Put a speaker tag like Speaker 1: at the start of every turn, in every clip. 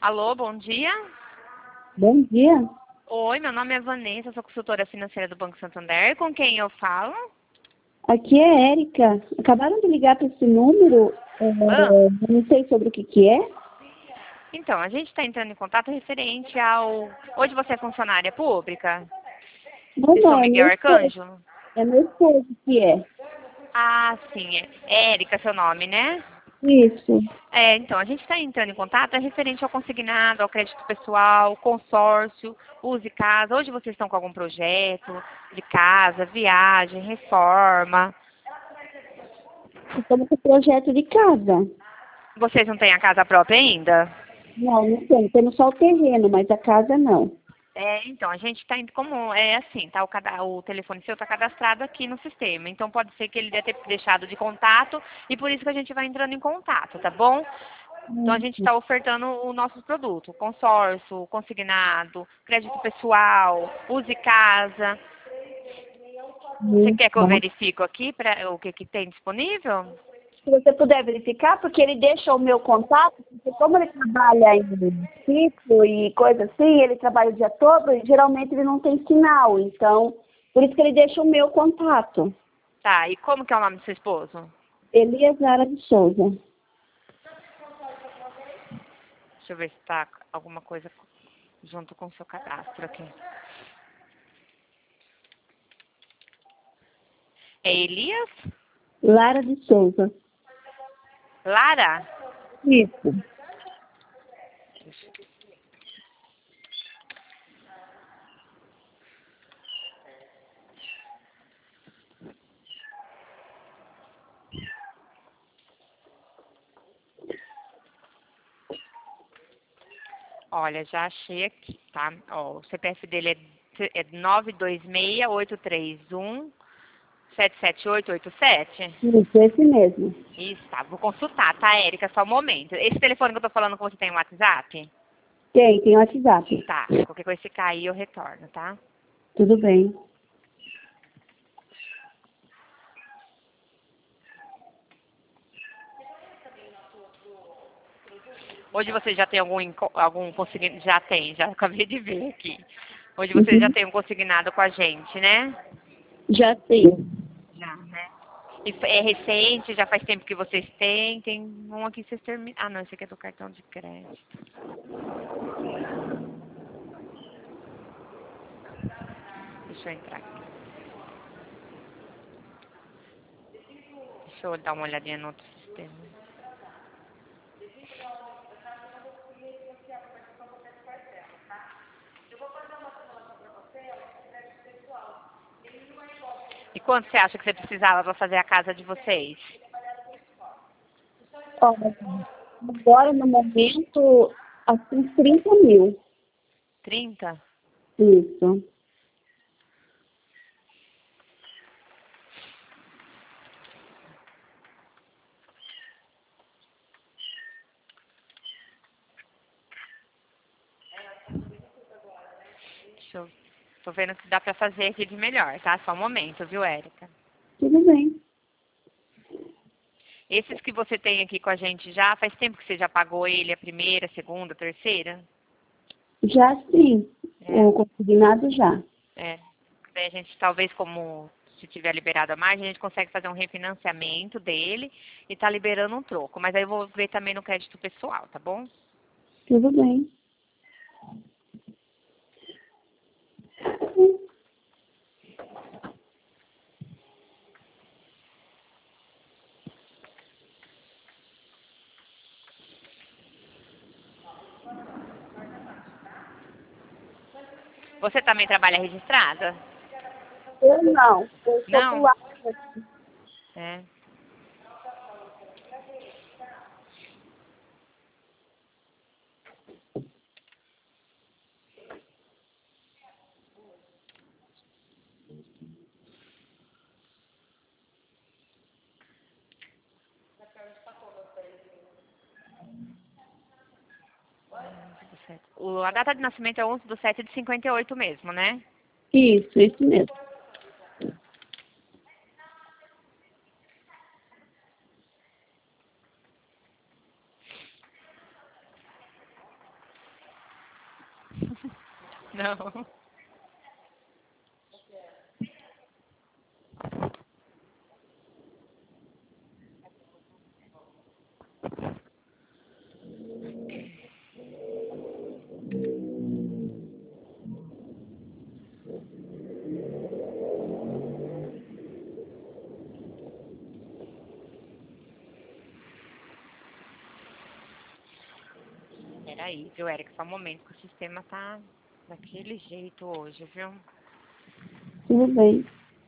Speaker 1: Alô, bom dia.
Speaker 2: Bom dia.
Speaker 1: Oi, meu nome é Vanessa, sou consultora financeira do Banco Santander. Com quem eu falo?
Speaker 2: Aqui é Érica. Acabaram de ligar para esse número.
Speaker 1: Ah,
Speaker 2: Não sei sobre o que é.
Speaker 1: então, a gente está entrando em contato referente ao... Hoje você é funcionária pública?
Speaker 2: Não,
Speaker 1: De São
Speaker 2: não,
Speaker 1: Miguel Arcanjo?
Speaker 2: É meu esposo que é.
Speaker 1: Ah, sim, é Érica seu nome, né?
Speaker 2: Isso.
Speaker 1: Então, a gente está entrando em contato referente ao consignado, ao crédito pessoal, consórcio, use casa. Hoje vocês estão com algum projeto de casa, viagem, reforma.
Speaker 2: Estamos com o projeto de casa.
Speaker 1: Vocês não têm a casa própria ainda?
Speaker 2: Não, não temos. Temos só o terreno, mas a casa não.
Speaker 1: Então, a gente está indo como, é assim, tá? O telefone seu está cadastrado aqui no sistema. Então, pode ser que ele deve ter deixado de contato e por isso que a gente vai entrando em contato, tá bom? Então, a gente está ofertando o nosso produto, consórcio, consignado, crédito pessoal, use casa. Você quer que eu
Speaker 2: Tá.
Speaker 1: verifique aqui para o que tem disponível?
Speaker 2: Se você puder verificar, porque ele deixa o meu contato, porque como ele trabalha em ciclo e coisa assim, ele trabalha o dia todo e geralmente ele não tem sinal. Então, por isso que ele deixa o meu contato.
Speaker 1: Tá, e como que é o nome do seu esposo?
Speaker 2: Elias Lara de Souza.
Speaker 1: Deixa eu ver se está alguma coisa junto com o seu cadastro aqui. É Elias?
Speaker 2: Lara de Souza.
Speaker 1: Lara?
Speaker 2: Isso.
Speaker 1: Olha, já achei aqui, tá? Ó, o CPF dele é 926-831-77887.
Speaker 2: Isso, esse mesmo.
Speaker 1: Isso, tá. Vou consultar, tá, Érica? Só um momento. Esse telefone que eu tô falando com você tem um WhatsApp?
Speaker 2: Tem WhatsApp.
Speaker 1: Tá. Qualquer coisa se cair, eu retorno, tá?
Speaker 2: Tudo bem.
Speaker 1: Hoje você já tem algum consignado? Já tem, já acabei de ver aqui. Hoje você já
Speaker 2: Uhum.
Speaker 1: tem um consignado com a gente, né?
Speaker 2: Já tenho.
Speaker 1: Já, né? E é recente, já faz tempo que vocês têm. Tem um aqui que vocês terminam. Ah, não, esse aqui é do cartão de crédito. Deixa eu entrar aqui. Deixa eu dar uma olhadinha no outro sistema. E quanto você acha que você precisava para fazer a casa de vocês?
Speaker 2: Olha, agora no momento, assim, 30 mil.
Speaker 1: 30?
Speaker 2: Isso.
Speaker 1: Deixa eu... Tô vendo que dá para fazer aqui de melhor, tá? Só um momento, viu, Érica?
Speaker 2: Tudo bem.
Speaker 1: Esses que você tem aqui com a gente já, faz tempo que você já pagou ele a primeira, segunda, terceira?
Speaker 2: Já sim.
Speaker 1: É,
Speaker 2: O consignado já.
Speaker 1: é. Daí a gente, talvez, como se tiver liberado a margem, a gente consegue fazer um refinanciamento dele e tá liberando um troco. Mas aí eu vou ver também no crédito pessoal, tá bom?
Speaker 2: Tudo bem.
Speaker 1: Você também trabalha registrada?
Speaker 2: Eu não. Eu sou
Speaker 1: Não?
Speaker 2: popular.
Speaker 1: É. A data de nascimento é 11/7 de 58 mesmo, né?
Speaker 2: Isso mesmo.
Speaker 1: Não. Peraí, viu, Érica? Só um momento que o sistema tá daquele jeito hoje, viu?
Speaker 2: Tudo bem.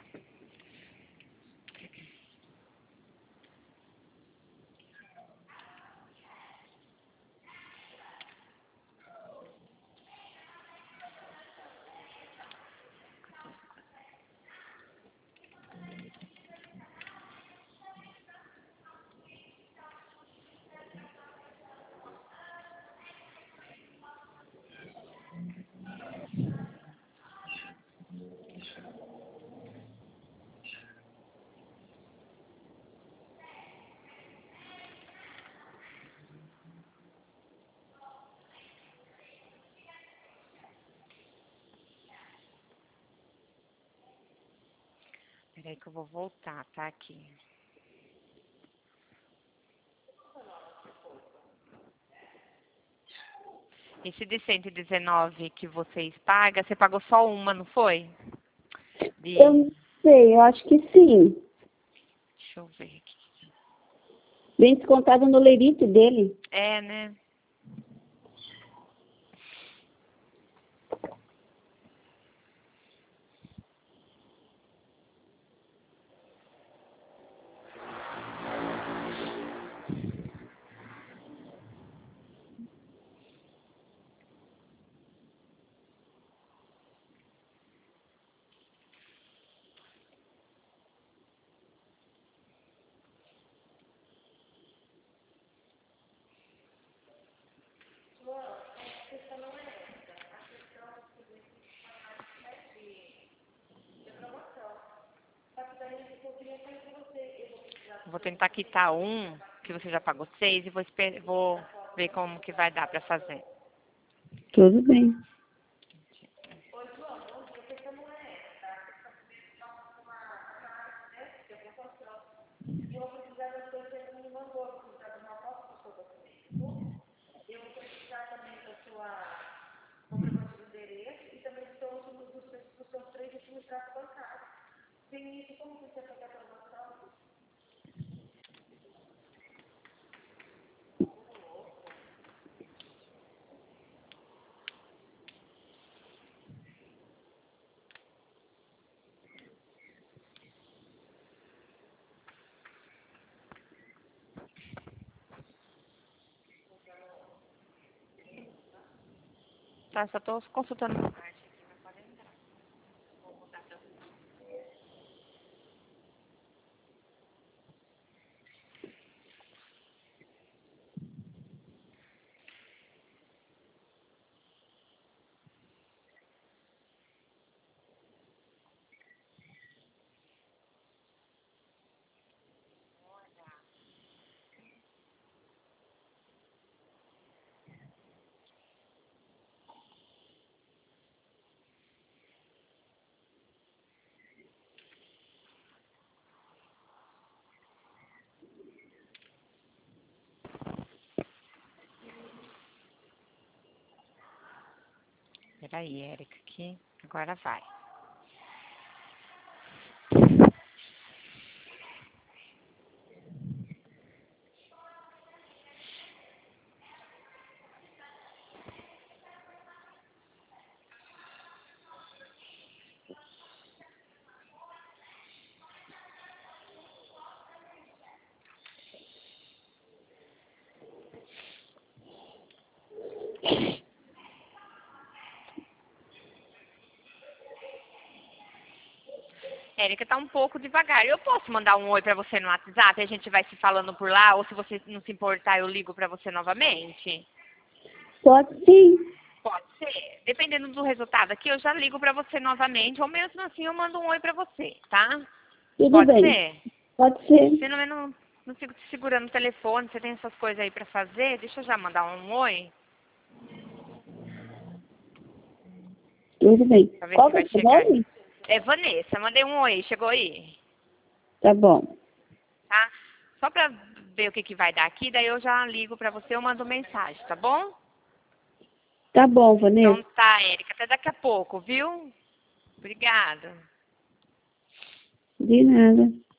Speaker 2: Peraí que eu vou voltar, tá? Aqui. Esse de 119 que vocês pagam, você pagou só uma, não foi? Eu não sei, eu acho que sim.
Speaker 1: Deixa eu ver aqui.
Speaker 2: Bem descontado no lerite dele.
Speaker 1: É, né? Vou tentar quitar um, que você já pagou 6, e vou ver como que vai dar pra fazer.
Speaker 2: Tudo bem. Tá, só tô consultando uma parte. Peraí, Érica, aqui. Agora vai. Érica, tá um pouco devagar. Eu posso mandar um oi pra você no WhatsApp e a gente vai se falando por lá? Ou se você não se importar, eu ligo pra você novamente? Pode sim.
Speaker 1: Pode ser. Dependendo do resultado aqui, eu já ligo pra você novamente. Ou mesmo assim, eu mando um oi pra você, tá?
Speaker 2: Tudo
Speaker 1: Pode
Speaker 2: bem.
Speaker 1: ser?
Speaker 2: Pode ser.
Speaker 1: Pelo menos não fico te segurando o telefone. Você tem essas coisas aí pra fazer? Deixa eu já mandar um oi.
Speaker 2: Tudo bem.
Speaker 1: Pra ver
Speaker 2: Qual
Speaker 1: se
Speaker 2: que é
Speaker 1: vai
Speaker 2: o seu
Speaker 1: chegar.
Speaker 2: nome?
Speaker 1: É Vanessa, mandei um oi, chegou aí?
Speaker 2: Tá bom.
Speaker 1: Tá? Só pra ver o que que vai dar aqui, daí eu já ligo pra você, eu mando mensagem, tá bom?
Speaker 2: Tá bom, Vanessa.
Speaker 1: Então tá, Érica, até daqui a pouco, viu? Obrigada.
Speaker 2: De nada.